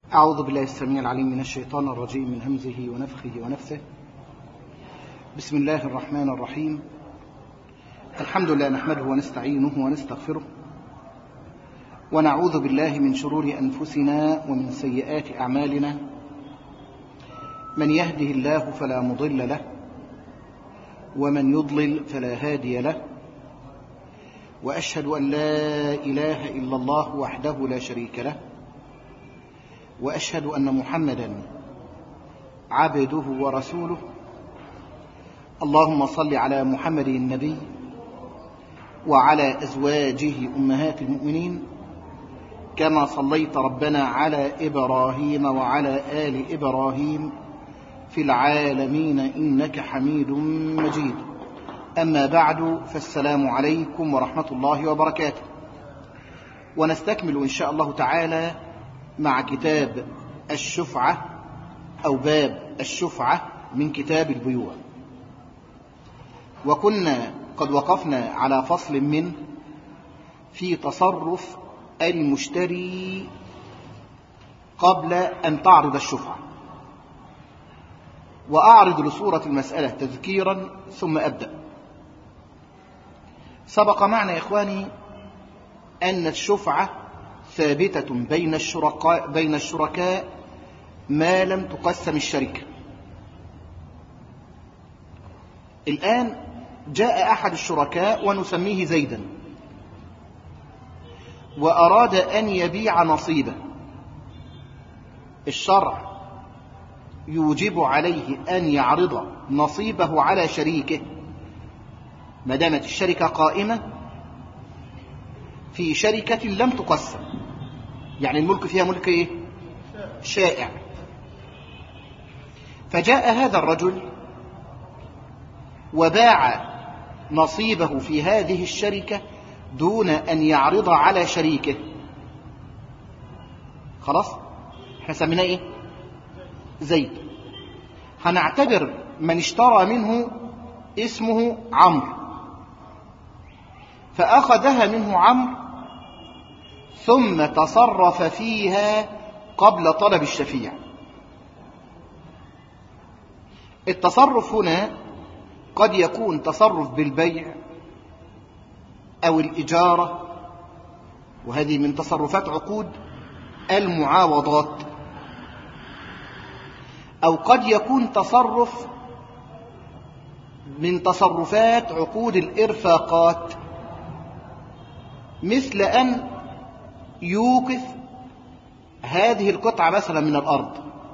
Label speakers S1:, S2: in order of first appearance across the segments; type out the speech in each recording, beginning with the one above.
S1: أعوذ بالله السميع العليم من الشيطان الرجيم من همزه ونفخه ونفثه. بسم الله الرحمن الرحيم. الحمد لله نحمده ونستعينه ونستغفره ونعوذ بالله من شرور أنفسنا ومن سيئات أعمالنا. من يهده الله فلا مضل له ومن يضلل فلا هادي له، وأشهد أن لا إله إلا الله وحده لا شريك له، وأشهد أن محمدا عبده ورسوله. اللهم صل على محمد النبي وعلى أزواجه أمهات المؤمنين كما صليت ربنا على إبراهيم وعلى آل إبراهيم في العالمين إنك حميد مجيد. أما بعد، فالسلام عليكم ورحمة الله وبركاته. ونستكمل إن شاء الله تعالى مع كتاب الشفعة أو باب الشفعة من كتاب البيوع، وكنا قد وقفنا على فصل منه في تصرف المشتري قبل أن تعرض الشفعة. وأعرض لصورة المسألة تذكيرا ثم أبدأ. سبق معنا يا إخواني أن الشفعة ثابتة بين الشركاء ما لم تقسم الشركة. الآن جاء أحد الشركاء ونسميه زيدا وأراد أن يبيع نصيبه. الشرع يوجب عليه أن يعرض نصيبه على شريكه ما دامت الشركة قائمة في شركة لم تقسم، يعني الملك فيها ملك إيه؟ شائع. فجاء هذا الرجل وباع نصيبه في هذه الشركة دون أن يعرض على شريكه. خلاص، احنا سميناه إيه؟ زيد. هنعتبر من اشترى منه اسمه عمرو، فأخذها منه عمرو ثم تصرف فيها قبل طلب الشفيع. التصرف هنا قد يكون تصرف بالبيع أو الإجارة، وهذه من تصرفات عقود المعاوضات، أو قد يكون تصرف من تصرفات عقود الإرفاقات، مثل أن يوقف هذه القطعة مثلا من الأرض،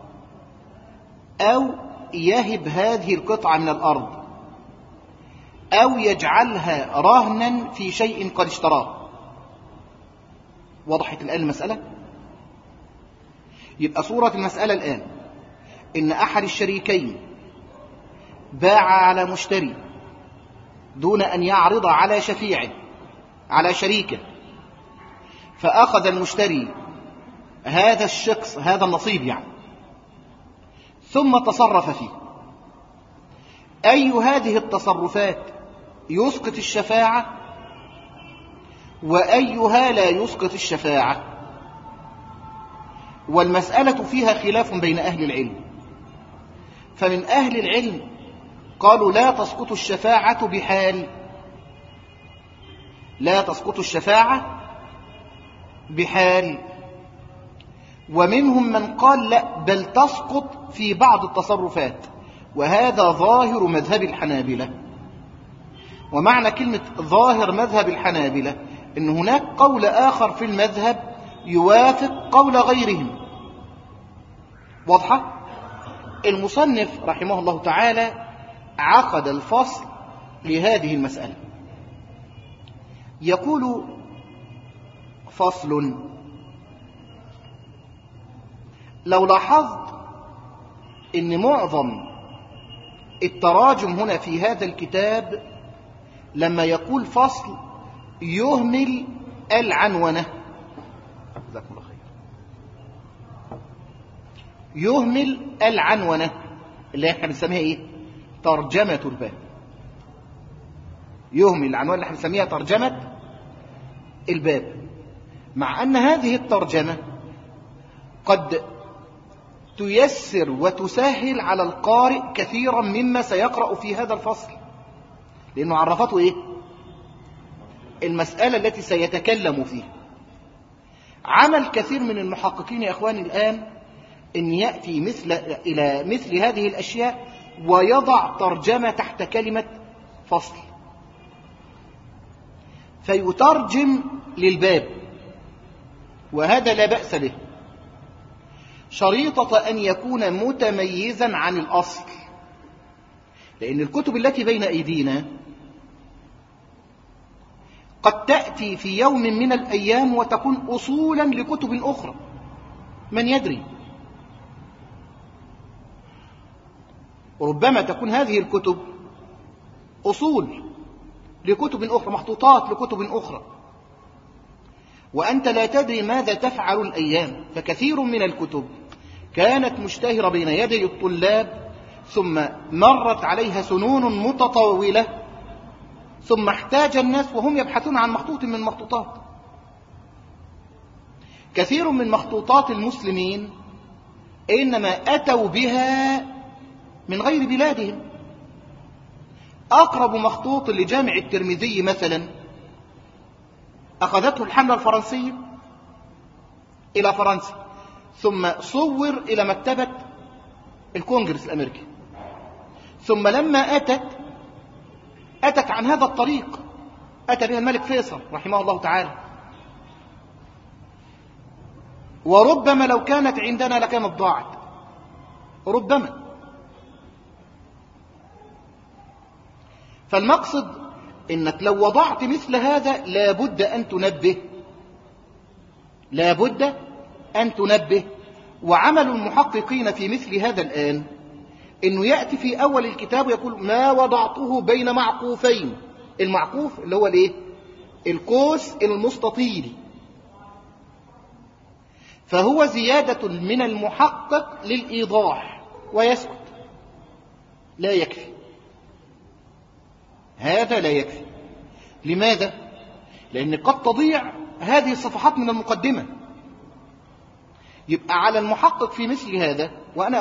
S1: أو يهب هذه القطعة من الأرض، أو يجعلها رهنا في شيء قد اشتراه. وضحت الآن المسألة؟ يبقى صورة المسألة الآن إن أحد الشريكين باع على مشتري دون أن يعرض على شفيعه على شريكه، فأخذ المشتري هذا الشخص هذا النصيب يعني ثم تصرف فيه. أي هذه التصرفات يسقط الشفاعة وأيها لا يسقط الشفاعة؟ والمسألة فيها خلاف بين أهل العلم. فمن أهل العلم قالوا لا تسقط الشفاعة بحال، لا تسقط الشفاعة بحال. ومنهم من قال لا، بل تسقط في بعض التصرفات، وهذا ظاهر مذهب الحنابلة. ومعنى كلمة ظاهر مذهب الحنابلة إن هناك قول آخر في المذهب يوافق قول غيرهم. واضحة؟ المصنف رحمه الله تعالى عقد الفصل لهذه المسألة. يقول: فصل. لو لاحظت ان معظم التراجم هنا في هذا الكتاب لما يقول فصل يهمل العنونة، جزاكم الله خير، يهمل العنونة اللي احنا بنسميها ايه؟ ترجمة الباب. يهمل العنوان اللي احنا بنسميها ترجمة الباب، مع أن هذه الترجمة قد تيسر وتسهل على القارئ كثيرا مما سيقرأ في هذا الفصل، لأنه عرفته إيه؟ المسألة التي سيتكلم فيها. عمل كثير من المحققين يا إخواني الآن أن يأتي إلى مثل هذه الأشياء ويضع ترجمة تحت كلمة فصل، فيترجم للباب، وهذا لا بأس به، شريطة أن يكون متميزا عن الأصل، لأن الكتب التي بين أيدينا قد تأتي في يوم من الأيام وتكون أصولا لكتب أخرى، من يدري؟ ربما تكون هذه الكتب أصول لكتب أخرى، مخطوطات لكتب أخرى، وأنت لا تدري ماذا تفعل الأيام. فكثير من الكتب كانت مشتهرة بين يدي الطلاب، ثم مرت عليها سنون متطاولة، ثم احتاج الناس وهم يبحثون عن مخطوط من مخطوطات. كثير من مخطوطات المسلمين إنما أتوا بها من غير بلادهم. أقرب مخطوط لجامع الترمذي مثلا أخذته الحملة الفرنسية إلى فرنسا، ثم صور إلى مكتبة الكونجرس الأمريكي، ثم لما أتت عن هذا الطريق، أتى بها الملك فيصل رحمه الله تعالى، وربما لو كانت عندنا لكانت ضاعت، ربما. فالمقصد إنك لو وضعت مثل هذا لابد أن تنبه. وعمل المحققين في مثل هذا الآن إنه يأتي في أول الكتاب ويقول ما وضعته بين معقوفين. المعقوف اللي هو الإيه؟ القوس المستطيل، فهو زيادة من المحقق للإيضاح ويسكت. لا يكفي، هذا لا يكفي. لماذا؟ لأن قد تضيع هذه الصفحات من المقدمة. يبقى على المحقق في مثل هذا، وأنا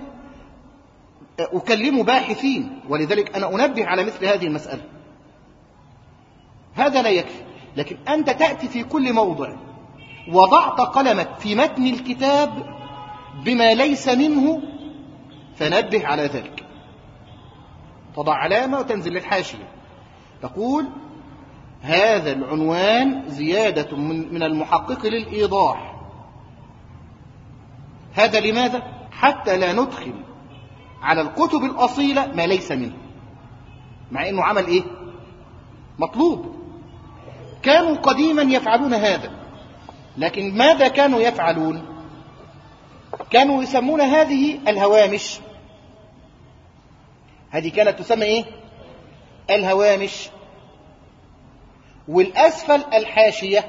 S1: أكلم باحثين، ولذلك أنا أنبه على مثل هذه المسألة، هذا لا يكفي. لكن أنت تأتي في كل موضع وضعت قلمك في متن الكتاب بما ليس منه، فنبه على ذلك. تضع علامة وتنزل للحاشية تقول هذا العنوان زيادة من المحقق للإيضاح. هذا لماذا؟ حتى لا ندخل على الكتب الأصيلة ما ليس منه، مع أنه عمل إيه؟ مطلوب. كانوا قديما يفعلون هذا، لكن ماذا كانوا يفعلون؟ كانوا يسمون هذه الهوامش. هذه كانت تسمى إيه؟ الهوامش. والأسفل الحاشية.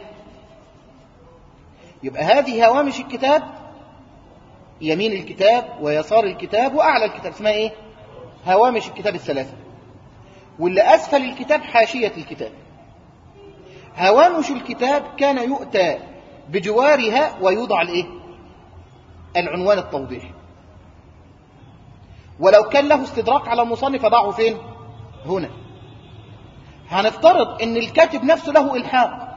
S1: يبقى هذه هوامش الكتاب، يمين الكتاب ويسار الكتاب وأعلى الكتاب، اسمها إيه؟ هوامش الكتاب الثلاثة. واللي أسفل الكتاب حاشية الكتاب. هوامش الكتاب كان يؤتى بجوارها ويوضع الإيه؟ العنوان التوضيحي. ولو كان له استدراك على المصنف ضعه فين؟ هنا. هنفترض ان الكاتب نفسه له إلحاق،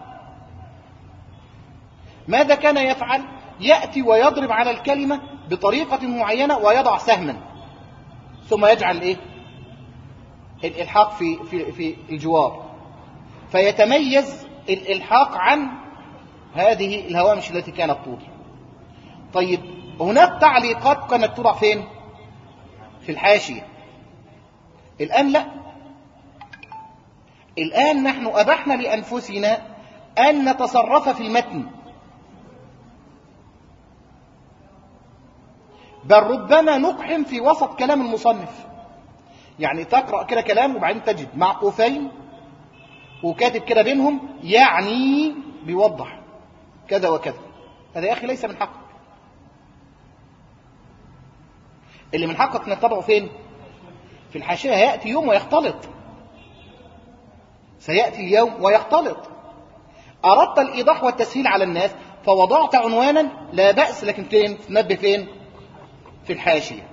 S1: ماذا كان يفعل؟ يأتي ويضرب على الكلمة بطريقة معينة ويضع سهما، ثم يجعل إيه؟ الإلحاق في الجوار، فيتميز الإلحاق عن هذه الهوامش التي كانت توضع. طيب هناك تعليقات كانت توضع فين؟ في الحاشية. الآن لا، الآن نحن أبحنا لأنفسنا أن نتصرف في المتن، بل ربما نقحم في وسط كلام المصنف. يعني تقرأ كده كلام وبعدين تجد معقوفين وكاتب كده بينهم يعني بيوضح كذا وكذا. هذا يا أخي ليس من حقك. اللي من حقك انك تضعه فين؟ في الحاشية. هيأتي يوم ويختلط، سيأتي اليوم ويختلط. أردت الإيضاح والتسهيل على الناس فوضعت عنوانا لا بأس، لكن فين؟ تنبه فين؟ في الحاشية.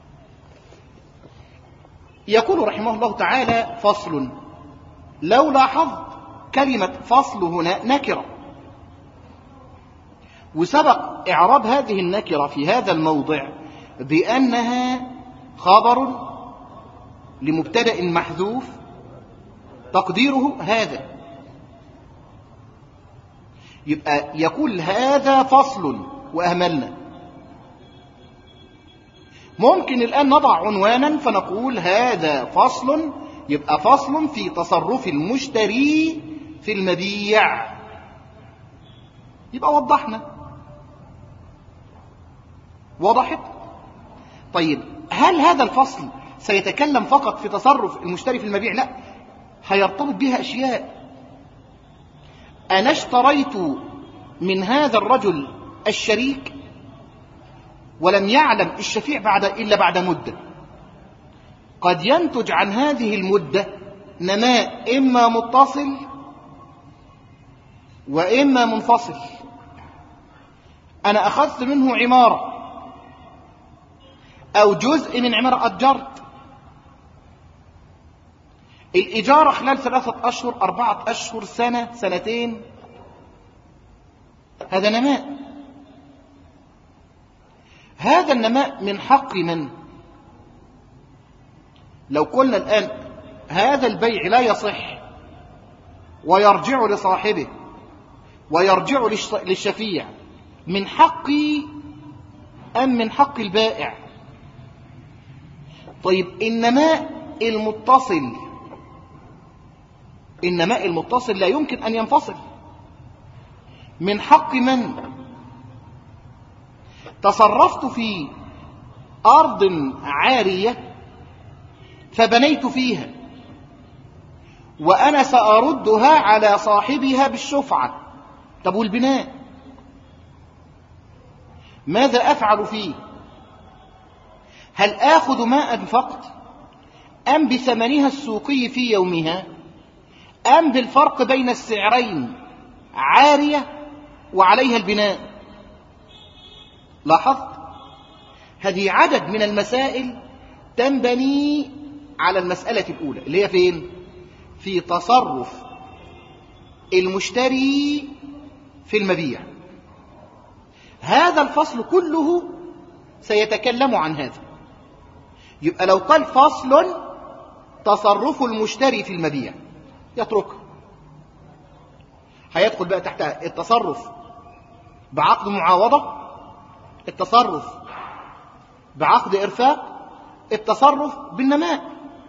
S1: يقول رحمه الله تعالى: فصل. لو لاحظت كلمة فصل هنا نكرة، وسبق إعراب هذه النكرة في هذا الموضع بأنها خبر لمبتدأ محذوف تقديره هذا. يبقى يقول هذا فصل وأهملنا. ممكن الآن نضع عنوانا فنقول هذا فصل، يبقى فصل في تصرف المشتري في المبيع، يبقى وضحنا. وضحت؟ طيب هل هذا الفصل سيتكلم فقط في تصرف المشتري في المبيع؟ لا، هيرتبط بها أشياء. أنا اشتريت من هذا الرجل الشريك ولم يعلم الشفيع إلا بعد مدة. قد ينتج عن هذه المدة نماء إما متصل وإما منفصل. أنا أخذت منه عمارة أو جزء من عمارة أجرت، الإجارة خلال 3 أشهر 4 أشهر سنة سنتين، هذا نماء. هذا النماء من حق من؟ لو قلنا الآن هذا البيع لا يصح ويرجع لصاحبه ويرجع للشفيع، من حقي أم من حق البائع؟ طيب النماء المتصل لا يمكن أن ينفصل. من حق من؟ تصرفت في أرض عارية فبنيت فيها وأنا سأردها على صاحبها بالشفعة. طب والبناء ماذا أفعل فيه؟ هل آخذ ما أنفقت أم بثمنها السوقي في يومها أم بالفرق بين السعرين عارية وعليها البناء؟ لاحظت؟ هذه عدد من المسائل تنبني على المسألة الأولى اللي هي فين؟ في تصرف المشتري في المبيع. هذا الفصل كله سيتكلم عن هذا. يبقى لو قال فصل تصرف المشتري في المبيع يتركه، هيدخل بقى تحتها التصرف بعقد معاوضة، التصرف بعقد إرفاق، التصرف بالنماء.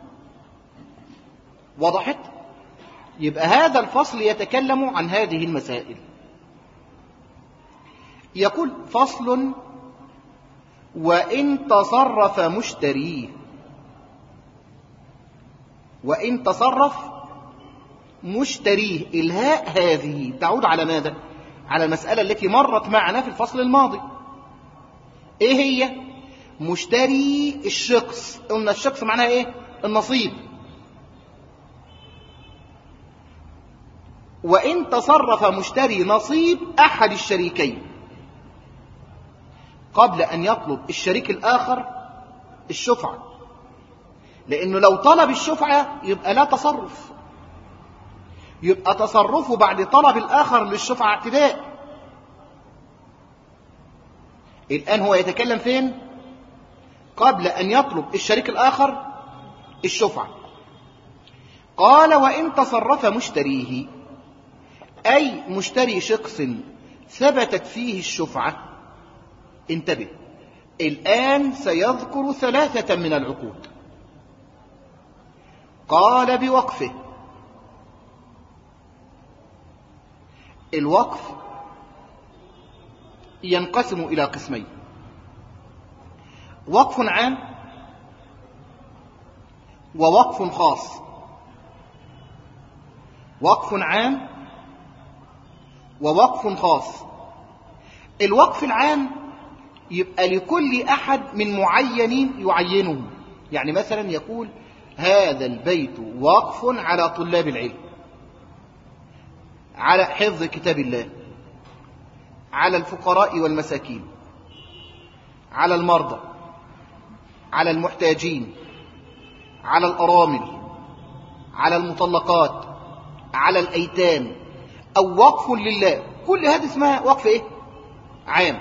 S1: وضحت؟ يبقى هذا الفصل يتكلم عن هذه المسائل. يقول فصل: وإن تصرف مشتريه. وإن تصرف مشتريه، الهاء هذه تعود على ماذا؟ على المسألة التي مرت معنا في الفصل الماضي. ايه هي؟ مشتري الشخص. قلنا الشخص معناها ايه؟ النصيب. وإن تصرف مشتري نصيب أحد الشريكين قبل أن يطلب الشريك الآخر الشفعة، لأنه لو طلب الشفعة يبقى لا تصرف، يبقى تصرفه بعد طلب الآخر للشفعة اعتداء. الآن هو يتكلم فين؟ قبل أن يطلب الشريك الآخر الشفعة. قال: وإن تصرف مشتريه، أي مشتري شخص ثبتت فيه الشفعة. انتبه، الآن سيذكر 3 من العقود. قال: بوقفه. الوقف ينقسم إلى قسمين: وقف عام ووقف خاص. وقف عام ووقف خاص. الوقف العام يبقى لكل أحد من معين يعينه، يعني مثلا يقول هذا البيت وقف على طلاب العلم، على حفظ كتاب الله، على الفقراء والمساكين، على المرضى، على المحتاجين، على الأرامل، على المطلقات، على الأيتام، أو وقف لله، كل هذه اسمها وقف إيه؟ عام.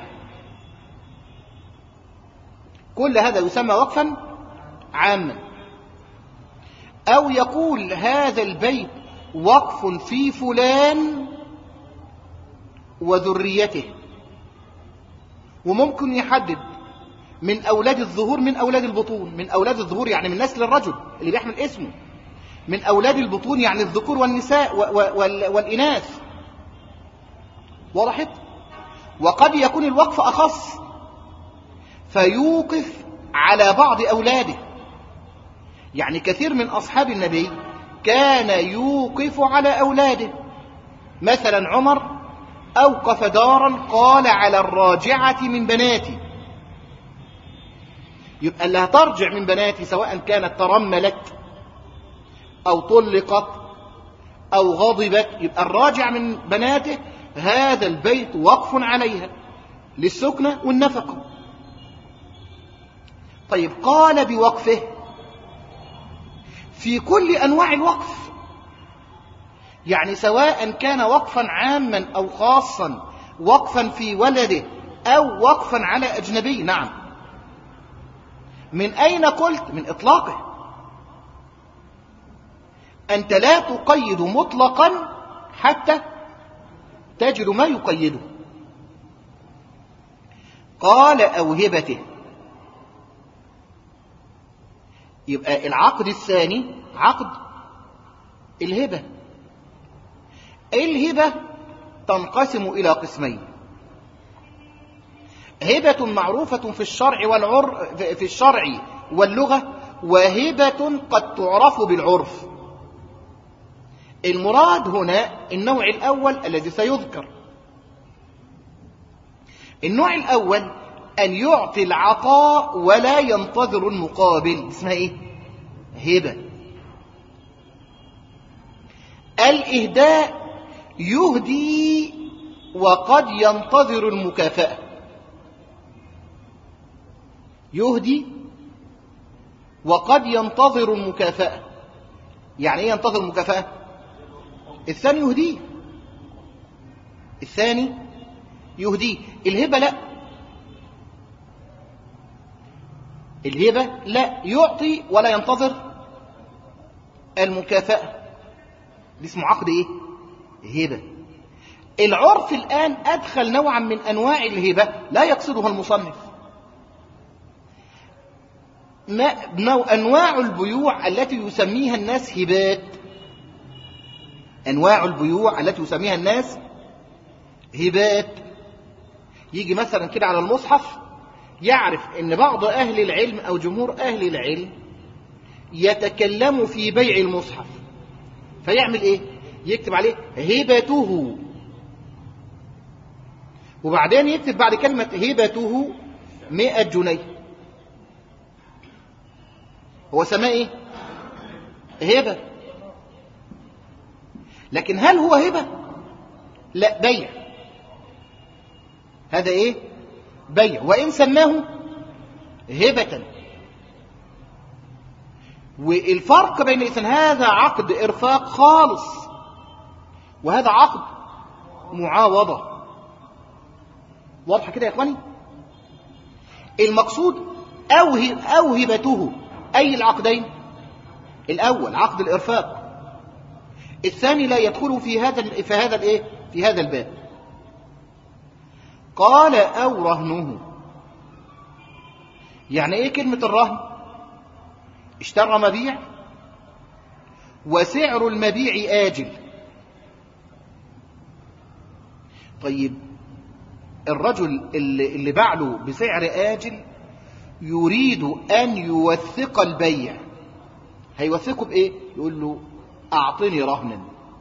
S1: كل هذا يسمى وقفا عاما. أو يقول هذا البيت وقف في فلان وذريته، وممكن يحدد من أولاد الظهور من أولاد البطون. من أولاد الظهور يعني من نسل الرجل اللي بيحمل اسمه، من أولاد البطون يعني الذكور والنساء والإناث. وضحت؟ وقد يكون الوقف أخص فيوقف على بعض أولاده. يعني كثير من أصحاب النبي كان يوقف على أولاده. مثلا عمر أوقف دارا قال على الراجعة من بناتي، يبقى اللي هترجع من بناتي سواء كانت ترملت أو طلقت أو غضبت، يبقى الراجع من بناته هذا البيت وقف عليها للسكنة والنفقة. طيب قال بوقفه في كل أنواع الوقف، يعني سواء كان وقفا عاما أو خاصا، وقفا في ولده أو وقفا على أجنبي. نعم. من أين قلت؟ من إطلاقه. أنت لا تقيد مطلقا حتى تجد ما يقيده. قال أو هبته، يبقى العقد الثاني عقد الهبة. الهبة تنقسم إلى قسمين: هبة معروفة في الشرع واللغة، وهبة قد تعرف بالعرف. المراد هنا النوع الأول الذي سيذكر. النوع الأول أن يعطي العطاء ولا ينتظر المقابل، اسمها إيه؟ هبة. الإهداء يهدي وقد ينتظر المكافأة. يهدي وقد ينتظر المكافأة. يعني إيه ينتظر المكافأة؟ الثاني يهديه. الثاني يهديه. الهبة لا. الهبة لا، يعطي ولا ينتظر المكافأة. دي اسمه عقد ايه؟ هبة. العرف الآن أدخل نوعا من أنواع الهبة لا يقصدها المصنف. أنواع البيوع التي يسميها الناس هبات. أنواع البيوع التي يسميها الناس هبات. يجي مثلا كده على المصحف يعرف ان بعض أهل العلم أو جمهور أهل العلم يتكلموا في بيع المصحف، فيعمل ايه؟ يكتب عليه هبته، وبعدين يكتب بعد كلمة هبته 100 جنيه. هو سماه ايه؟ هبة. لكن هل هو هبة؟ لا، بيع. هذا ايه؟ بيع، وإن سماه هبة. والفرق بين إذن هذا عقد إرفاق خالص وهذا عقد معاوضة. واضح كده يا إخواني؟ المقصود أوهبته أي العقدين؟ الأول عقد الإرفاق، الثاني لا يدخل في هذا الباب. قال أو رهنه. يعني إيه كلمة الرهن؟ اشترى مبيع وسعر المبيع آجل. طيب الرجل اللي باع له بسعر آجل يريد أن يوثق البيع، هيوثقه بإيه؟ يقول له أعطني رهنا.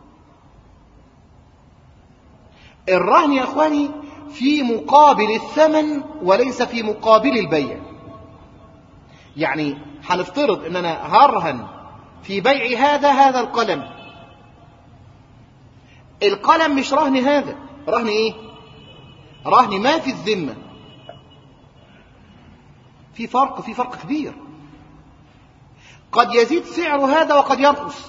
S1: الرهن يا أخواني في مقابل الثمن وليس في مقابل البيع. يعني هنفترض ان انا هرهن في بيع هذا القلم. القلم مش رهن هذا، رهن ايه؟ رهن ما في الذمة. في فرق كبير. قد يزيد سعر هذا وقد ينقص،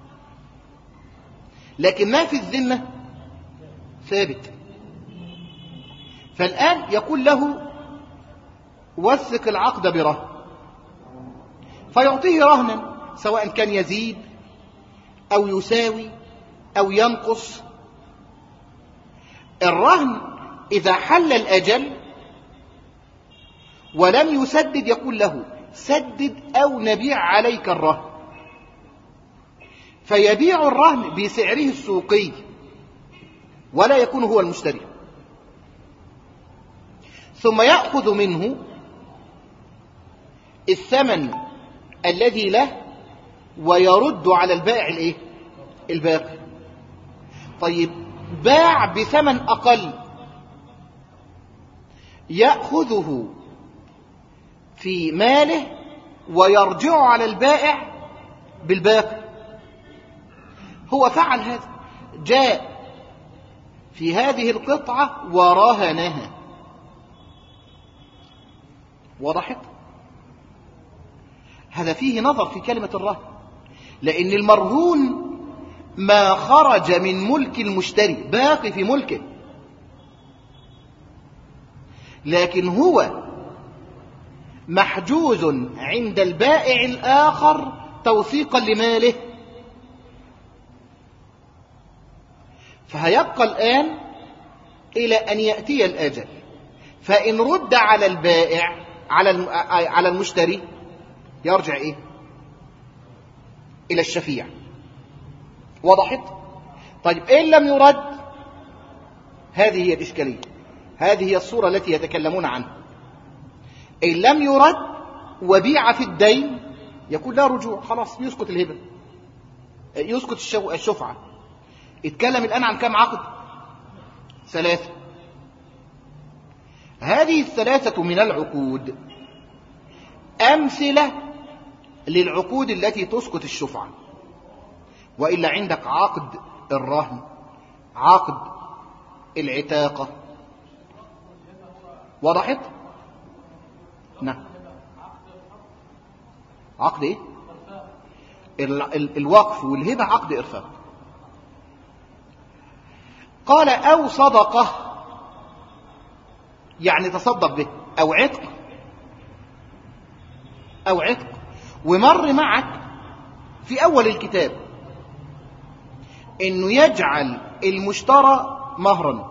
S1: لكن ما في الذمة ثابت. فالآن يقول له وثق العقد برهن، فيعطيه رهنا سواء كان يزيد أو يساوي أو ينقص. الرهن إذا حل الأجل ولم يسدد يقول له سدد أو نبيع عليك الرهن، فيبيع الرهن بسعره السوقي ولا يكون هو المشتري، ثم يأخذ منه الثمن الذي له ويرد على البائع الباقي. طيب باع بثمن أقل، يأخذه في ماله ويرجع على البائع بالباقي. هو فعل هذا، جاء في هذه القطعة ورهنها. وضحت؟ هذا فيه نظر في كلمة الرهن، لأن المرهون ما خرج من ملك المشتري، باقي في ملكه، لكن هو محجوز عند البائع الآخر توثيقا لماله. فهيبقى الآن إلى أن يأتي الأجل، فإن رد على البائع على المشتري يرجع إلى الشفيع. وضحت؟ طيب إن لم يرد، هذه هي الإشكالية، هذه هي الصورة التي يتكلمون عنها. إن لم يرد وبيع في الدين يكون لا رجوع، خلاص يسقط الهبة، يسقط الشفعة. اتكلم الآن عن كم عقد؟ 3. هذه 3 من العقود أمثلة للعقود التي تسقط الشفعة. وإلا عندك عقد الرهن، عقد العتاقة. وضحت؟ نعم. عقد الوقف والهبة عقد إرفاق. قال أو صدقة، يعني تصدق به، أو عتق. ومر معك في أول الكتاب إنه يجعل المشترى مهرا،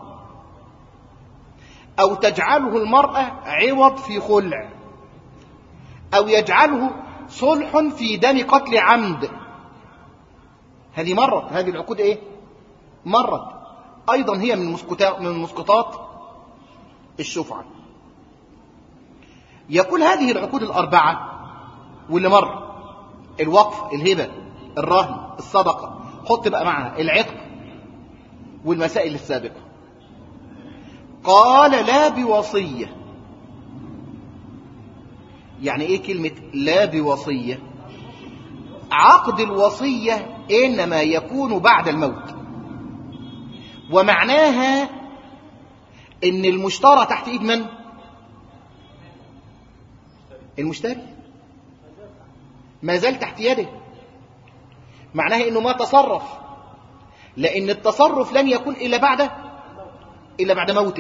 S1: أو تجعله المرأة عوض في خلع، أو يجعله صلح في دم قتل عمد. هذه مرت، هذه العقود مرت أيضا، هي من مسقطات الشفعة. يقول هذه العقود 4 واللي مر، الوقف، الهبة، الرهن، الصدقة، حط بقى معها العتق والمسائل السابقة. قال لا بوصية. يعني ايه كلمة لا بوصية؟ عقد الوصية إنما يكون بعد الموت، ومعناها إن المشترى تحت إيد من؟ المشتري، ما زال تحت يده. معناها إنه ما تصرف، لأن التصرف لن يكون إلا بعد موته.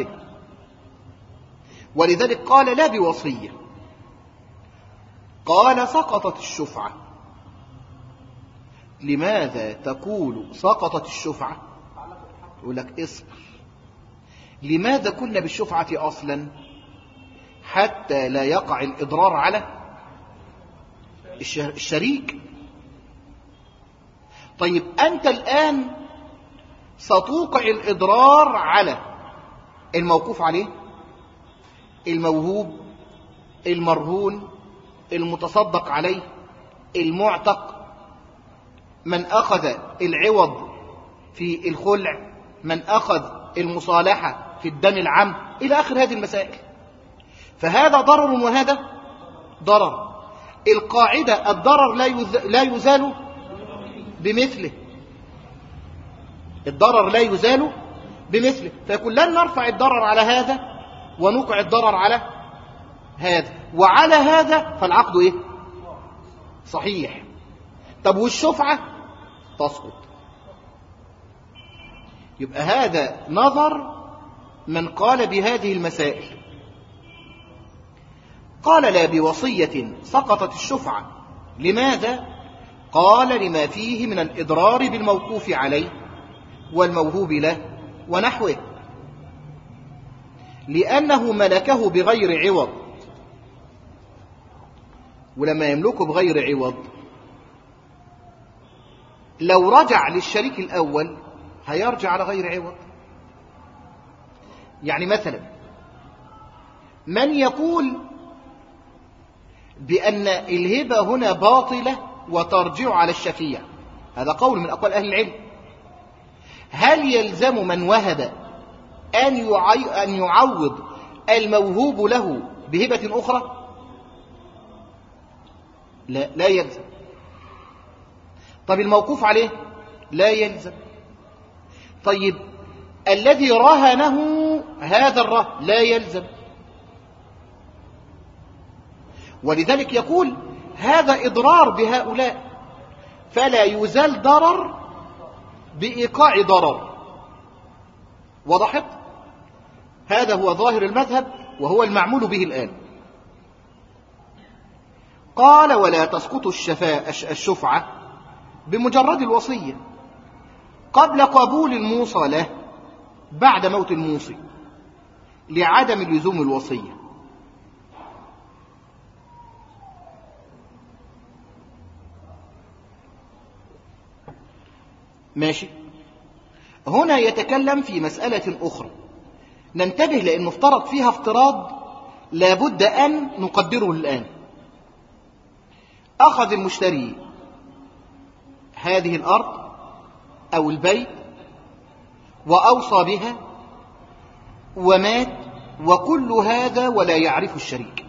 S1: ولذلك قال لا بوصية. قال سقطت الشفعة. لماذا تقول سقطت الشفعة؟ يقول لك اصبر، لماذا كنا بالشفعة أصلا؟ حتى لا يقع الإضرار على الشريك. طيب أنت الآن ستوقع الإضرار على الموقوف عليه، الموهوب، المرهون، المتصدق عليه، المعتق، من أخذ العوض في الخلع، من أخذ المصالحة في الدم العام، إلى آخر هذه المسائل. فهذا ضرر وهذا ضرر. القاعدة الضرر لا يزال بمثله، الضرر لا يزال بمثله. فيقول لن نرفع الضرر على هذا ونوقع الضرر على هذا. وعلى هذا فالعقد إيه؟ صحيح. طب والشفعة تسقط. يبقى هذا نظر من قال بهذه المسائل. قال لا بوصية سقطت الشفعة. لماذا؟ قال لما فيه من الإضرار بالموقوف عليه والموهوب له ونحوه، لأنه ملكه بغير عوض، ولما يملكه بغير عوض لو رجع للشريك الأول هيرجع على غير عوض. يعني مثلا من يقول بأن الهبة هنا باطلة وترجع على الشفيع، هذا قول من أقوال أهل العلم. هل يلزم من وهب أن يعوض الموهوب له بهبة أخرى؟ لا يلزم. طب الموقوف عليه؟ لا يلزم. طيب الذي رهنه هذا الرهن لا يلزم. ولذلك يقول هذا إضرار بهؤلاء، فلا يزال ضرر بإيقاع ضرر. وضحت؟ هذا هو ظاهر المذهب وهو المعمول به الآن. قال ولا تسقط الشفعة بمجرد الوصية قبل قبول الموصى له بعد موت الموصي لعدم لزوم الوصية. ماشي. هنا يتكلم في مسألة أخرى ننتبه، لأنه افترض فيها افتراض لابد أن نقدره الآن. أخذ المشتري هذه الأرض أو البيت وأوصى بها ومات، وكل هذا ولا يعرف الشريك،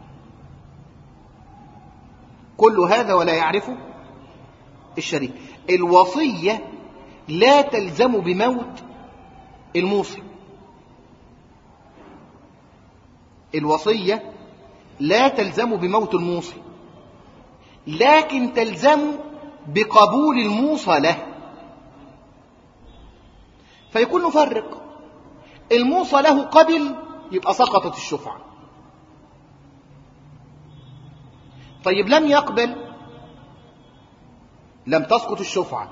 S1: كل هذا ولا يعرف الشريك. الوصية لا تلزم بموت الموصي، الوصية لا تلزم بموت الموصي، لكن تلزم بقبول الموصى له. فيكون نفرق، الموصى له قبل يبقى سقطت الشفعة. طيب لم يقبل لم تسقط الشفعة،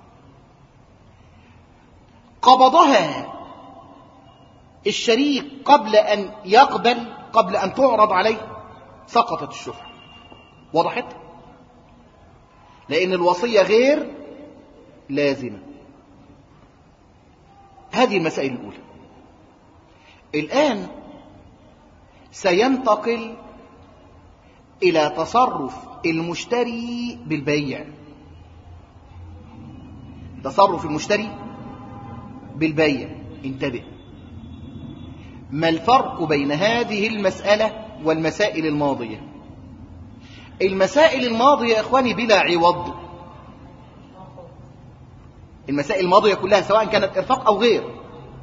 S1: قبضها الشريك قبل أن يقبل، قبل أن تعرض عليه، سقطت الشفعة. وضحت؟ لأن الوصية غير لازمة. هذه المسائل الأولى. الآن سينتقل إلى تصرف المشتري بالبيع. تصرف المشتري بالبيع. انتبه، ما الفرق بين هذه المسألة والمسائل الماضية؟ المسائل الماضية يا إخواني بلا عوض. المسائل الماضية كلها سواء كانت إرفاق أو غير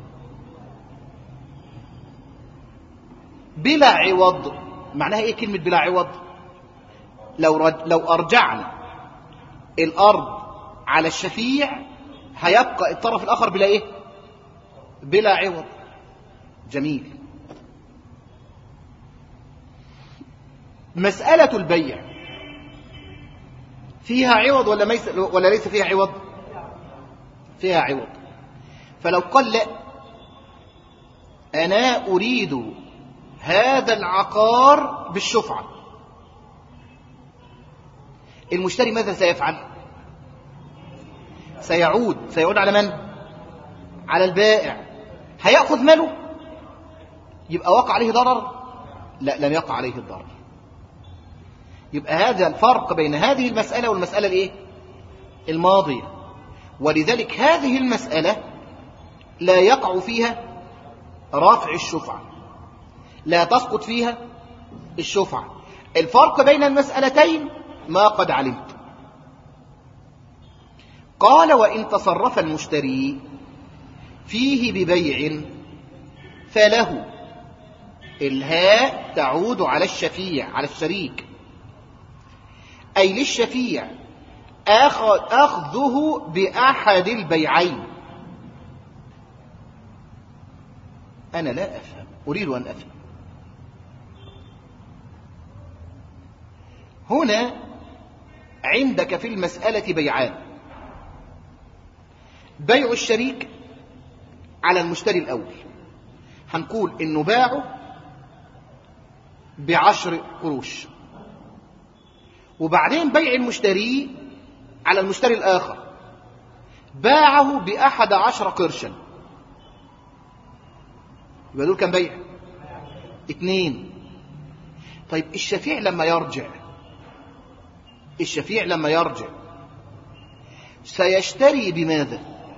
S1: بلا عوض. معناها إيه كلمة بلا عوض؟ لو أرجعنا الأرض على الشفيع هيبقى الطرف الآخر بلا إيه؟ بلا عوض. جميل. مسألة البيع فيها عوض ولا ليس فيها عوض؟ فيها عوض. فلو قال لا، أنا أريد هذا العقار بالشفعة، المشتري ماذا سيفعل؟ سيعود على من؟ على البائع. هيأخذ ماله؟ يبقى وقع عليه ضرر؟ لا، لم يقع عليه الضرر. يبقى هذا الفرق بين هذه المسألة والمسألة الايه؟ الماضية. ولذلك هذه المسألة لا يقع فيها رفع الشفعة، لا تسقط فيها الشفعة. الفرق بين المسألتين ما قد علمت. قال وإن تصرف المشتري فيه ببيع فله الهاء تعود على الشفيع، على الشريك، أي للشفيع أخذه بأحد البيعين. أنا لا أفهم، أريد أن أفهم. هنا عندك في المسألة بيعان: بيع الشريك على المشتري الأول، هنقول إنه باعه ب10 قروش، وبعدين بيع المشتري على المشتري الآخر باعه ب11 قرشا، يبقى دول كم بيع؟ 2. طيب الشفيع لما يرجع سيشتري بماذا؟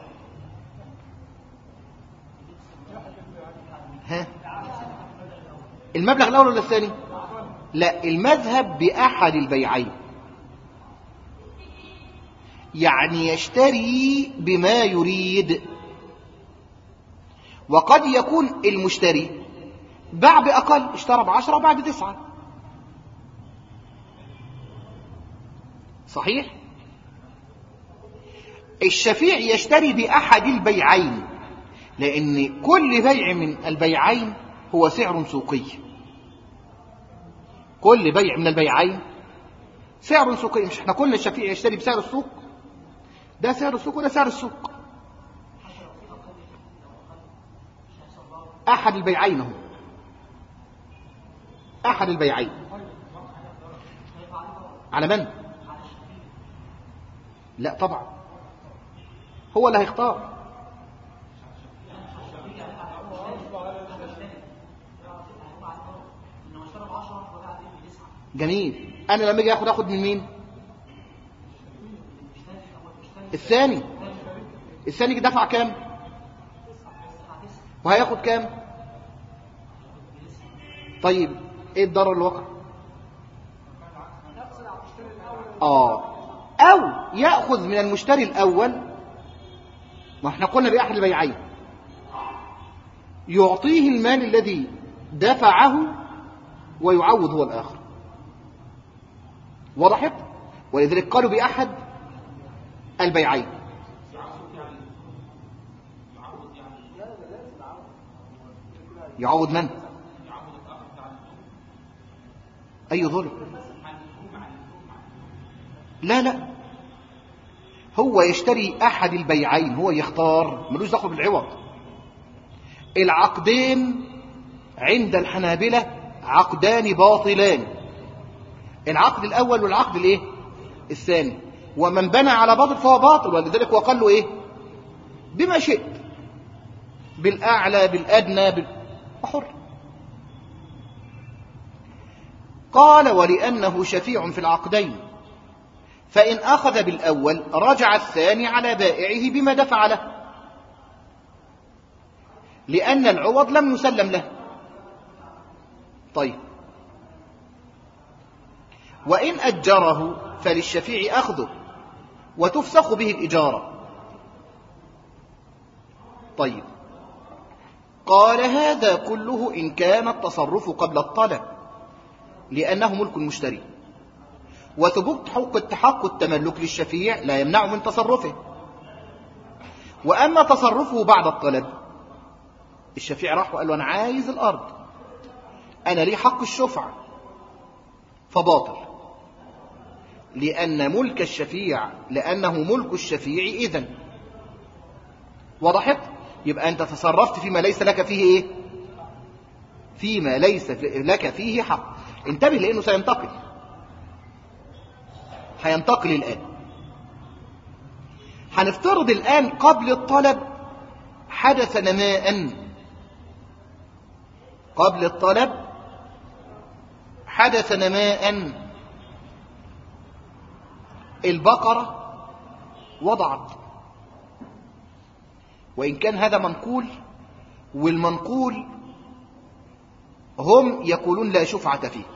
S1: ها؟ المبلغ الأول ولا الثاني؟ لا، المذهب بأحد البيعين، يعني يشتري بما يريد. وقد يكون المشتري باع بأقل، اشترى ب10 وباع ب9، صحيح؟ الشفيع يشتري بأحد البيعين، لأن كل بيع من البيعين هو سعر سوقي. كل بيع من البيعين سعر سوقي. مش احنا قلنا الشفيع يشتري بسعر السوق؟ ده سعر السوق وده سعر السوق. أحد البيعين هو أحد البيعين على من؟ لا طبعا، هو اللي هيختار. جميل. أنا لما أجي أخذ من مين؟ الثاني دفع كام؟ وهياخد كام؟ طيب ايه الضرر الواقع؟ او ياخذ من المشتري الاول، ما احنا قلنا باحد البيعين، يعطيه المال الذي دفعه ويعوض هو الاخر. وضحت؟ ولذلك قالوا باحد البيعين. يعوض من؟ أي ظلم؟ لا، هو يشتري أحد البيعين، هو يختار، ملوش دخل بالعوض. العقدين عند الحنابلة عقدان باطلان، العقد الأول والعقد الايه؟ الثاني. ومن بنى على باطل فهو باطل، ولذلك وقال له ايه؟ بما شئت، بالأعلى بالأدنى حر. قال: ولأنه شفيع في العقدين، فإن أخذ بالأول رجع الثاني على بائعه بما دفع له، لأن العوض لم يسلم له. طيب، وإن أجره فللشفيع أخذه وتفسخ به الإجارة. طيب، قال: هذا كله إن كان التصرف قبل الطلب، لأنه ملك المشتري، وثبوت حق التملك للشفيع لا يمنع من تصرفه. وأما تصرفه بعد الطلب، الشفيع راح وقال له: أنا عايز الأرض، أنا لي حق الشفعة، فباطل، لأنه ملك الشفيع إذن. وضحت؟ يبقى أنت تصرفت فيما ليس لك فيه إيه؟ فيما ليس لك فيه حق. انتبه، لأنه هينتقل الآن. هنفترض الآن قبل الطلب حدث نماء، قبل الطلب حدث نماء، البقرة وضعت، وإن كان هذا منقول، والمنقول هم يقولون لا شفعة فيه.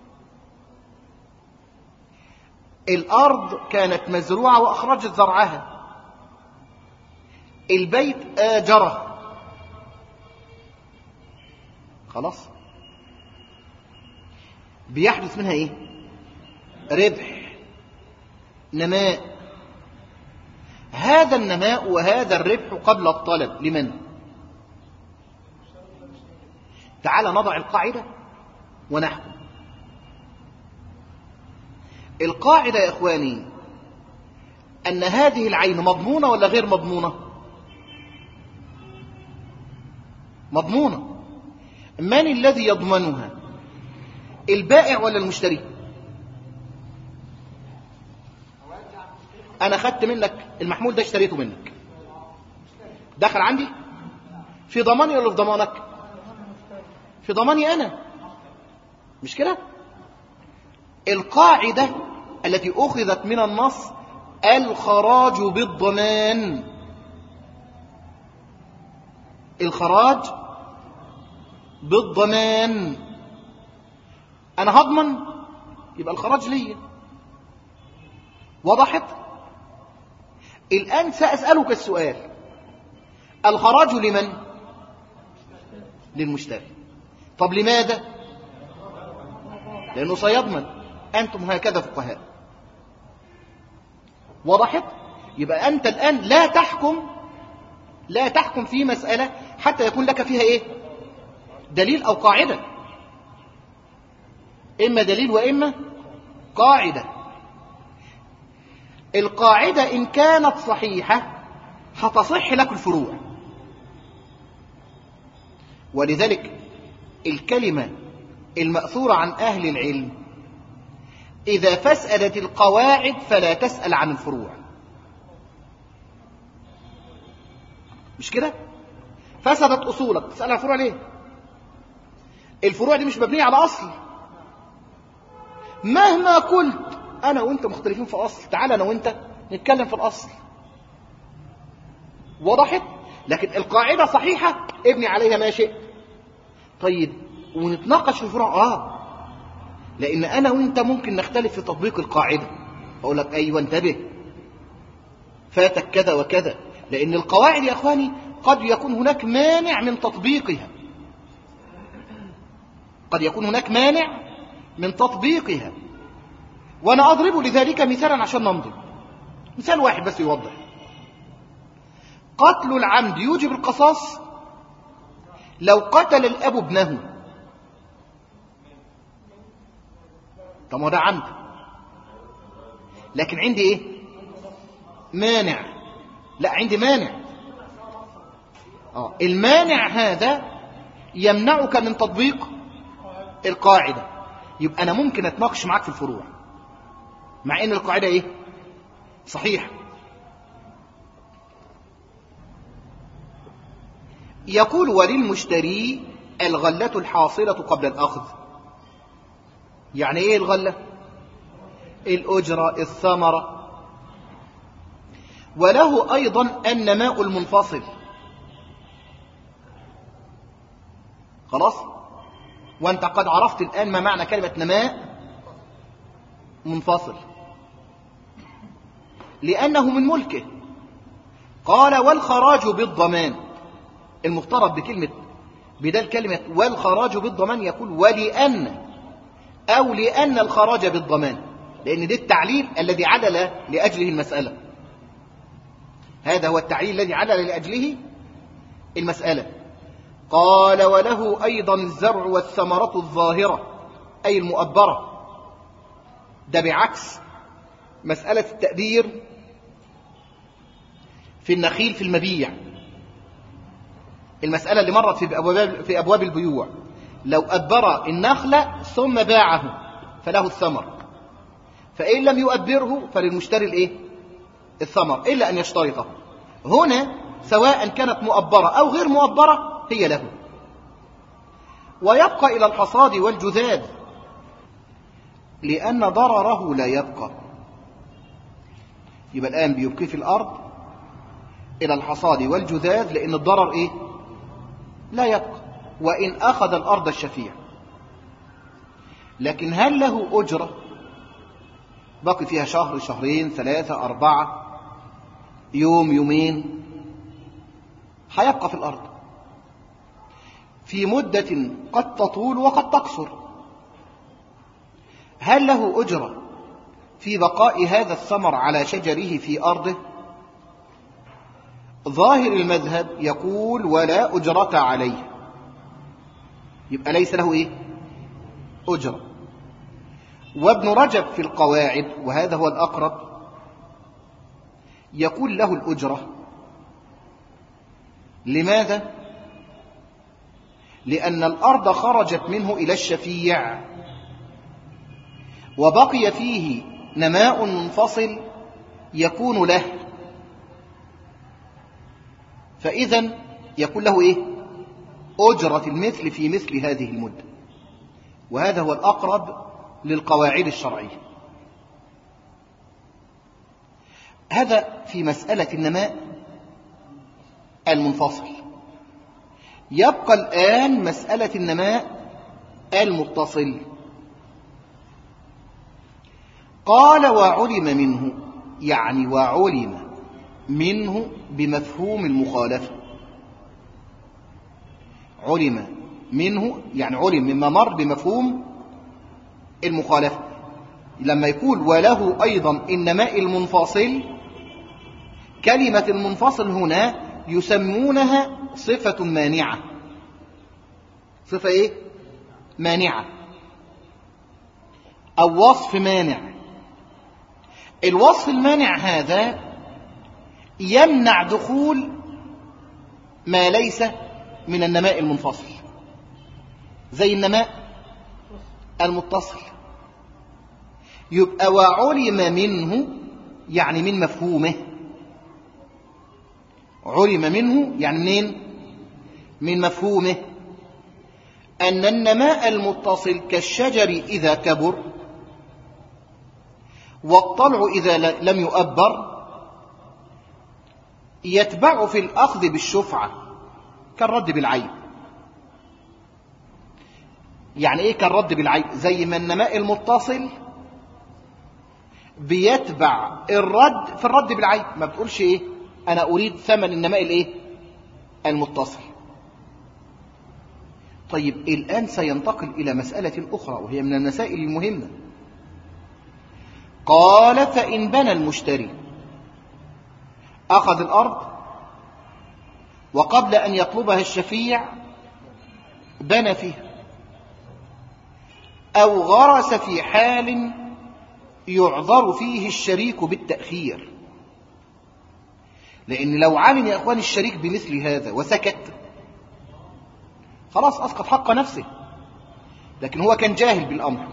S1: الأرض كانت مزروعة وأخرجت زرعها، البيت آجره، خلاص، بيحدث منها ايه؟ ربح، نماء. هذا النماء وهذا الربح قبل الطلب لمن؟ تعال نضع القاعدة ونحكم. القاعدة يا إخواني أن هذه العين مضمونة ولا غير مضمونة؟ مضمونة. من الذي يضمنها؟ البائع ولا المشتري؟ أنا خدت منك المحمول ده، اشتريته منك، دخل عندي في ضماني ولا في ضمانك؟ في ضماني أنا، مش كده؟ القاعدة التي أخذت من النص الخراج بالضمان. الخراج بالضمان. أنا هضمن يبقى الخراج ليا. وضحت؟ الآن سأسألك السؤال: الخراج لمن؟ للمشتري. طب لماذا؟ لأنه سيضمن. أنتم هكذا فقهاء. وضحت؟ يبقى أنت الآن لا تحكم في مسألة حتى يكون لك فيها إيه؟ دليل أو قاعدة. إما دليل وإما قاعدة. القاعدة إن كانت صحيحة هتصح لك الفروع. ولذلك الكلمة المأثورة عن أهل العلم: إذا فسدت القواعد فلا تسأل عن الفروع. مش كده؟ فسدت أصولك، تسأل عن الفروع ليه؟ الفروع دي مش مبنية على أصل. مهما قلت أنا وإنت مختلفين في أصل، تعال أنا وإنت نتكلم في الأصل. وضحت؟ لكن القاعدة صحيحة، ابني عليها ما شئت. طيب ونتناقش في الفروع. لأن أنا وإنت ممكن نختلف في تطبيق القاعدة. أقول لك أيوة انتبه، فاتك كذا وكذا. لأن القواعد يا أخواني قد يكون هناك مانع من تطبيقها. قد يكون هناك مانع من تطبيقها. وأنا أضرب لذلك مثالا عشان نمضي. مثال واحد بس يوضح. قتل العمد يوجب القصاص لو قتل الأب ابنه. طب ما ده عمد، لكن عندي ايه؟ مانع. لا، عندي مانع. المانع هذا يمنعك من تطبيق القاعدة. يبقى أنا ممكن أتناقش معاك في الفروع مع أن القاعدة ايه؟ صحيحة. يقول: وللمشتري الغلة الحاصلة قبل الأخذ. يعني ايه الغلة؟ الأجرة، الثمرة. وله أيضا النماء المنفصل. خلاص؟ وأنت قد عرفت الآن ما معنى كلمة نماء منفصل، لأنه من ملكه. قال: والخراج بالضمان. المفترض بكلمة بدل كلمة والخراج بالضمان يقول ولأن، أو لأن الخراج بالضمان، لأن ده التعليل الذي علل لأجله المسألة. هذا هو التعليل الذي علل لأجله المسألة. قال: وله أيضا الزرع والثمرة الظاهرة، أي المؤبرة. ده بعكس مسألة التأبير في النخيل في المبيع. المسألة اللي مرت في أبواب البيوع: لو أبر النخل ثم باعه فله الثمر، فإن لم يؤبره فللمشتري الإيه؟ الثمر، إلا أن يشترطه. هنا سواء كانت مؤبرة أو غير مؤبرة هي له. ويبقى إلى الحصاد والجذاذ، لأن ضرره لا يبقى. يبقى الآن بيبقي في الأرض إلى الحصاد والجذاذ، لأن الضرر إيه؟ لا يبقى. وإن أخذ الأرض الشفيع. لكن هل له أجرة بقي فيها شهر، شهرين، 3، 4، يوم، يومين؟ هيبقى في الأرض في مدة قد تطول وقد تقصر. هل له أجرة في بقاء هذا الثمر على شجره في أرضه؟ ظاهر المذهب يقول ولا أجرة عليه، يبقى ليس له إيه؟ أجرة. وابن رجب في القواعد، وهذا هو الأقرب، يقول له الأجرة. لماذا؟ لأن الأرض خرجت منه إلى الشفيع وبقي فيه نماء منفصل يكون له، فإذا يكون له إيه؟ أجرة المثل في مثل هذه المدة، وهذا هو الأقرب للقواعد الشرعية. هذا في مسألة النماء المنفصل. يبقى الآن مسألة النماء المتصل. قال وعلم منه، يعني وعلم منه بمفهوم المخالفة. علم منه يعني علم مما مر بمفهوم المخالفة. لما يقول وله أيضا النماء المنفصل، كلمة المنفصل هنا يسمونها صفة مانعة. صفة إيه؟ مانعة أو وصف مانع. الوصف المانع هذا يمنع دخول ما ليس من النماء المنفصل، زي النماء المتصل. يبقى وعلم منه يعني من مفهومه. علم منه يعني منين؟ من مفهومه أن النماء المتصل كالشجر إذا كبر، والطلع إذا لم يؤبر، يتبع في الأخذ بالشفعة كالرد بالعين. يعني إيه كالرد بالعين؟ زي ما النماء المتصل بيتبع الرد في الرد بالعين. ما بتقولش إيه أنا أريد ثمن النماء الإيه؟ المتصل. طيب الآن سينتقل إلى مسألة أخرى، وهي من المسائل المهمة. قال فإن بنى المشتري، أخذ الأرض وقبل أن يطلبها الشفيع بنى فيها، أو غرس في حال يعذر فيه الشريك بالتأخير. لأن لو علم يا أخوان الشريك بمثل هذا وسكت، خلاص أسقط حق نفسه. لكن هو كان جاهل بالأمر،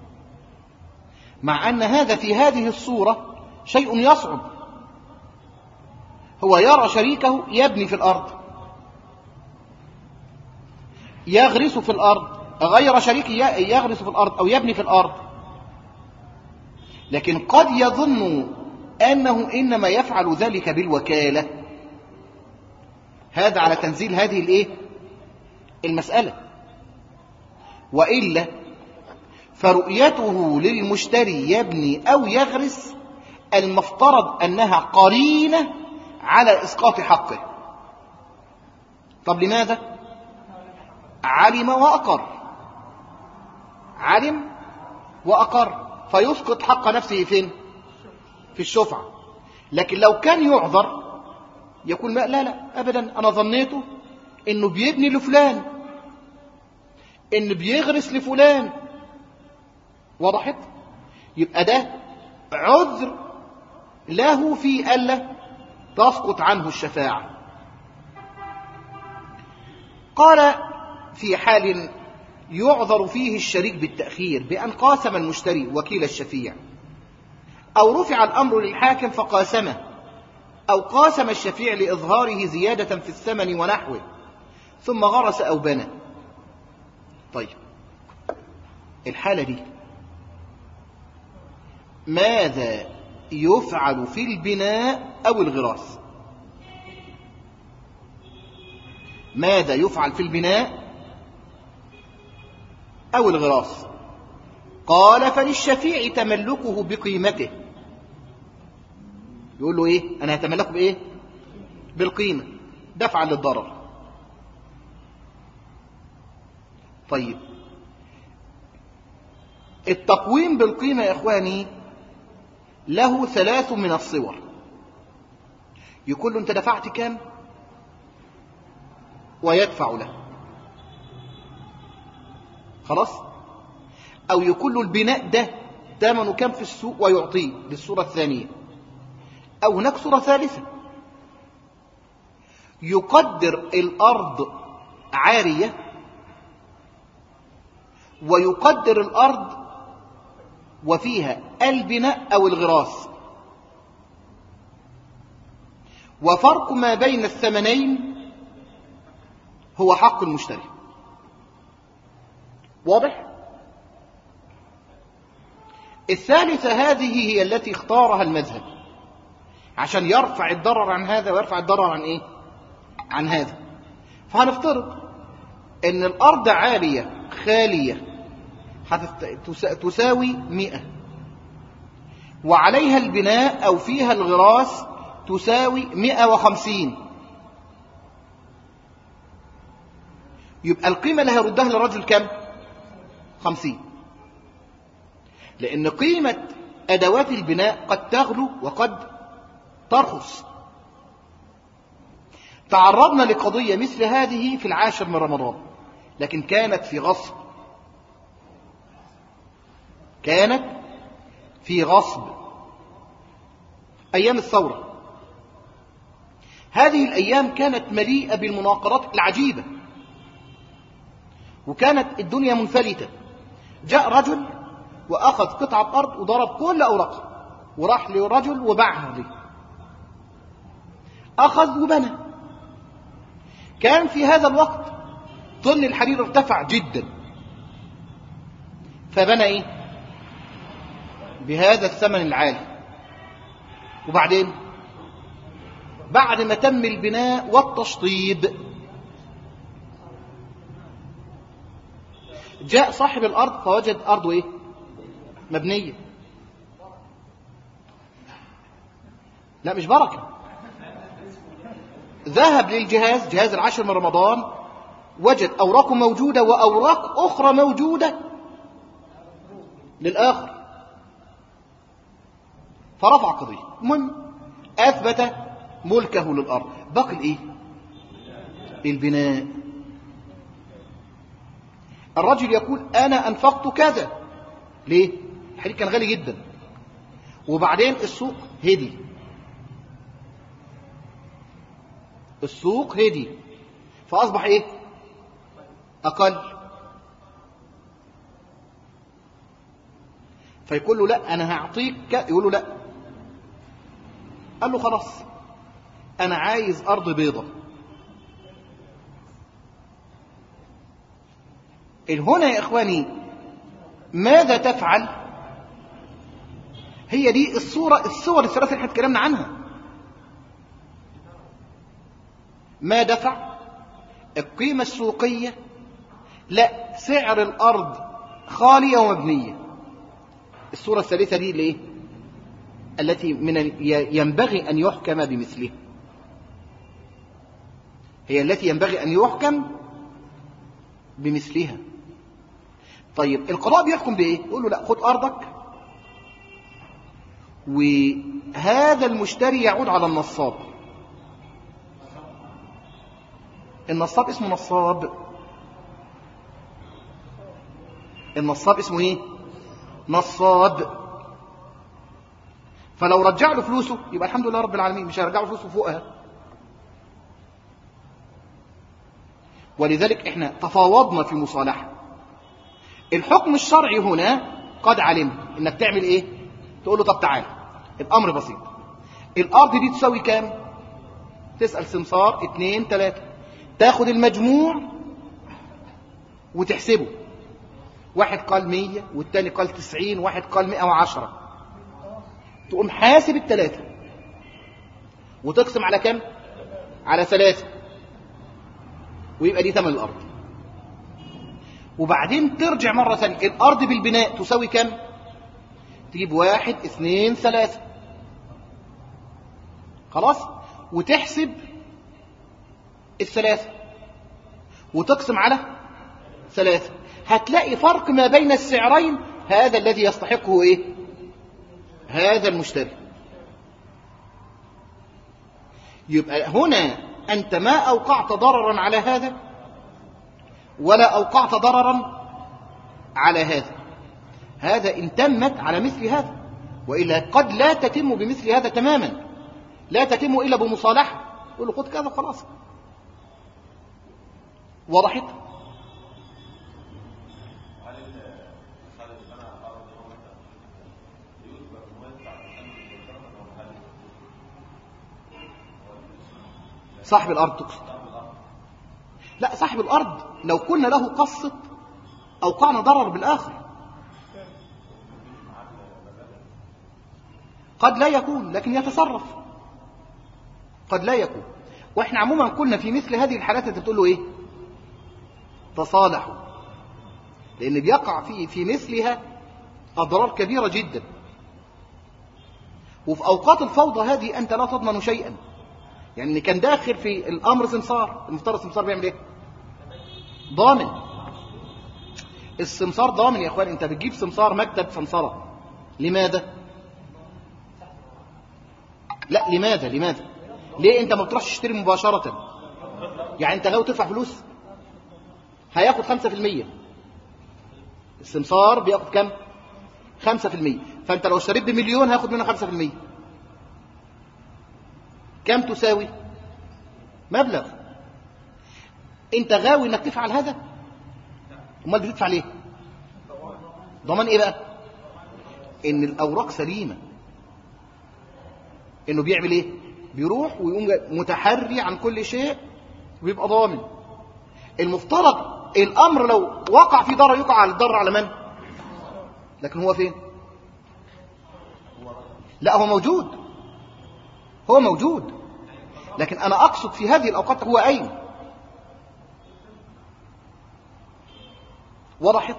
S1: مع أن هذا في هذه الصورة شيء يصعب. هو يرى شريكه يبني في الأرض، يغرس في الأرض، غير شريكه يغرس في الأرض أو يبني في الأرض، لكن قد يظن أنه إنما يفعل ذلك بالوكالة. هذا على تنزيل هذه الإيه؟ المسألة. وإلا فرؤيته للمشتري يبني أو يغرس المفترض أنها قرينة على إسقاط حقه. طب لماذا؟ علم وأقر، علم وأقر، فيسقط حق نفسه فين؟ في الشفعة. لكن لو كان يعذر يقول لا أبدا، أنا ظنيته إنه بيبني لفلان، إنه بيغرس لفلان. وضحت؟ يبقى ده عذر له في ألا تسقط عنه الشفاعة. قال في حال يعذر فيه الشريك بالتأخير بأن قاسم المشتري وكيل الشفيع، أو رفع الأمر للحاكم فقاسمه، أو قاسم الشفيع لإظهاره زيادة في الثمن ونحوه، ثم غرس أو بنى. طيب الحالة دي ماذا يفعل في البناء أو الغراس؟ ماذا يفعل في البناء أو الغراس؟ قال فللشفيع تملكه بقيمته. يقول له إيه؟ أنا هتملكه بإيه؟ بالقيمة دفعا للضرر. طيب التقويم بالقيمة يا إخواني له 3 من الصور. يقول له أنت دفعت كام ويدفع له، خلاص، أو يقول له البناء ده ثمنه كام في السوق ويعطيه للصورة الثانية، أو هناك صورة ثالثة يقدر الأرض عارية ويقدر الأرض وفيها البناء أو الغراس، وفرق ما بين الثمنين هو حق المشتري. واضح؟ الثالثة هذه هي التي اختارها المذهب عشان يرفع الضرر عن هذا ويرفع الضرر عن ايه؟ عن هذا. فهنفترض ان الارض عالية خالية تساوي 100، وعليها البناء او فيها الغراس تساوي 150، يبقى القيمة اللي هيردها للرجل كم؟ 50. لأن قيمة أدوات البناء قد تغلو وقد ترخص. تعرضنا لقضية مثل هذه في 10 من رمضان، لكن كانت في غصب، كانت في غصب أيام الثورة. هذه الأيام كانت مليئة بالمناقضات العجيبة، وكانت الدنيا منفلتة. جاء رجل وأخذ قطعة أرض وضرب كل أوراقها وراح لرجل وباعها لي، أخذ وبنى. كان في هذا الوقت طن الحرير ارتفع جدا، فبنى إيه؟ بهذا الثمن العالي. وبعدين بعد ما تم البناء والتشطيب جاء صاحب الأرض فوجد أرضه إيه؟ مبنية. لا مش بركة، ذهب للجهاز، جهاز 10 من رمضان، وجد أوراقه موجودة وأوراق أخرى موجودة للآخر، فرفع قضية. المهم أثبت ملكه للأرض، بقي الإيه؟ البناء. الرجل يقول أنا أنفقت كذا. ليه؟ الحرير كان غالي جدا، وبعدين السوق هدي، السوق هدي، فأصبح إيه؟ أقل. فيقول له لا أنا هعطيك، يقول له لا. قال له خلاص أنا عايز أرض بيضة. هنا يا إخواني ماذا تفعل؟ هي دي الصور الثلاثة اللي احنا اتكلمنا عنها. ما دفع؟ القيمة السوقية؟ لا، سعر الأرض خالية ومبنية. الصورة الثالثة دي اللي ايه؟ التي ينبغي أن يحكم بمثلها، هي التي ينبغي أن يحكم بمثلها. طيب القضاء بيحكم بإيه؟ يقول له لا، خد أرضك، وهذا المشتري يعود على النصاب. النصاب اسمه نصاب، النصاب اسمه ايه؟ نصاب. فلو رجع له فلوسه يبقى الحمد لله رب العالمين، مش هيرجع له فلوسه فوقها. ولذلك احنا تفاوضنا في مصالحة. الحكم الشرعي هنا قد علم انك تعمل ايه؟ تقول له طب تعال، الامر بسيط، الارض دي تساوي كام؟ تسأل سمسار 2 3، تاخد المجموع وتحسبه. واحد قال 100 والتاني قال 90 واحد قال 110، تقوم حاسب ال3 وتقسم على كام؟ على 3، ويبقى دي ثمن الارض. وبعدين ترجع مرة ثانية، الارض بالبناء تساوي كام؟ تجيب 1 2 3، خلاص، وتحسب ال3 وتقسم على 3، هتلاقي فرق ما بين السعرين هذا الذي يستحقه إيه؟ هذا المشتري. يبقى هنا أنت ما أوقعت ضررا على هذا ولا أوقعت ضررا على هذا. هذا إن تمت على مثل هذا، وإلا قد لا تتم بمثل هذا تماما، لا تتم إلا بمصالحة، يقول له خد كذا خلاص. وضحت؟ صاحب الأرض تقصد؟ لا، صاحب الأرض لو كنا له قصة أوقعنا ضرر بالآخر. قد لا يكون، لكن يتصرف. قد لا يكون. وإحنا عموما كنا في مثل هذه الحالات أنت بتقول له إيه؟ تصالحوا، لأن بيقع في مثلها أضرار كبيرة جدا. وفي أوقات الفوضى هذه أنت لا تضمن شيئا. يعني كان داخل في الأمر سمسار، المفترض السمسار بيعمل إيه؟ ضامن. السمسار ضامن يا أخوان. أنت بتجيب سمسار مكتب سمسرة، لماذا؟ لا، لماذا؟ ليه أنت ما بتروحش تشتري مباشرة؟ يعني أنت غاوي تدفع فلوس، هياخد 5%. السمسار بياخد كم؟ 5%. فأنت لو اشتريت ب1,000,000 هياخد منه 5%. كم تساوي؟ مبلغ. أنت غاوي أنك تفعل هذا؟ امال بتدفع ليه؟ ضمان إيه بقى؟ إن الأوراق سليمة. إنه بيعمل إيه؟ بيروح ويقوم متحري عن كل شيء ويبقى ضامن. المفترض الأمر لو وقع في ضرر يقع على الضرر على من؟ لكن هو فين؟ لا، هو موجود. لكن أنا أقصد في هذه الأوقات هو أين؟ وضحت؟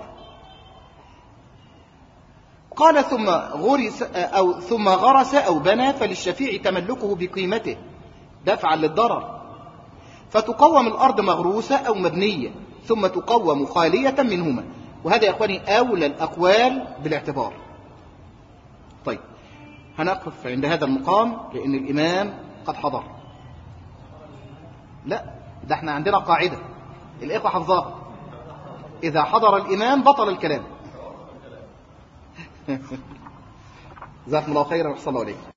S1: قال ثم غرس أو بنى فللشفيع تملكه بقيمته دفعا للضرر، فتقوم الأرض مغروسة أو مبنية ثم تقوم خالية منهما. وهذا يا أخواني أولى الأقوال بالاعتبار. طيب، هنقف عند هذا المقام لأن الإمام قد حضر. لا، ده احنا عندنا قاعدة الإخوة حفظاها: إذا حضر الإمام بطل الكلام. جزاكم الله خيرا وأحسن الله عليكم.